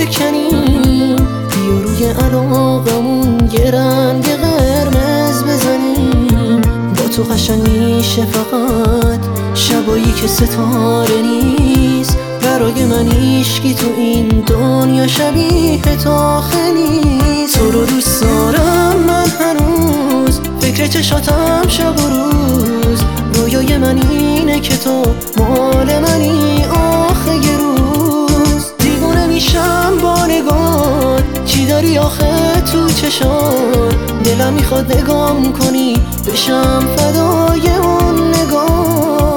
بکنیم، بیا روی علاقمون یه رنگ قرمز بزنیم. با تو قشنگ میشه فقط شبایی که ستاره نیست. برای من هیچکی تو این دنیا شبیه تو آخه نیست. تو رو دوست دارم من هنوز، فکر چشاتم شب و روز. رویای من اینه که تو مال منی آخه یه روز. دیوونه میشم با نگات، چی داری آخه تو چشات؟ دلم میخواد نگام کنی بشم فدای اون نگات.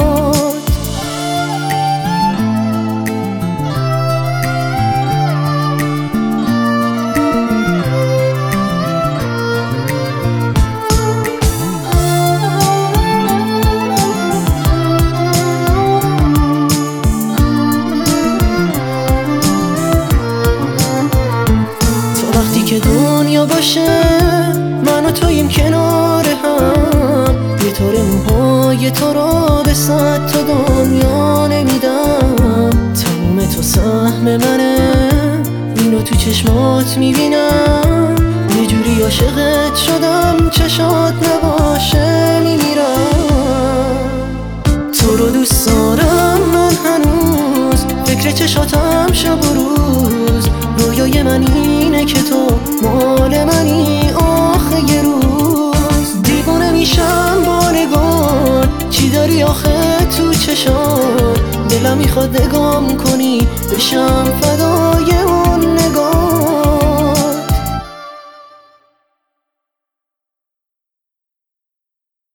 که دنیا باشه من و تویم کنار هم، یه طور موهای تو را به 100 تا دنیا نمیدم. تموم تو سهم منه، اینو تو چشمات میبینم. یه جوری عاشقت شدم چشات نباشه میمیرم. تو رو دوست دارم من هنوز، فکر چشاتم شب و روز. رویای من اینه که تو مال منی آخه یه روز. دیوونه میشم با نگات، چی داری آخه تو چشات؟ دلم میخواد نگام کنی بشم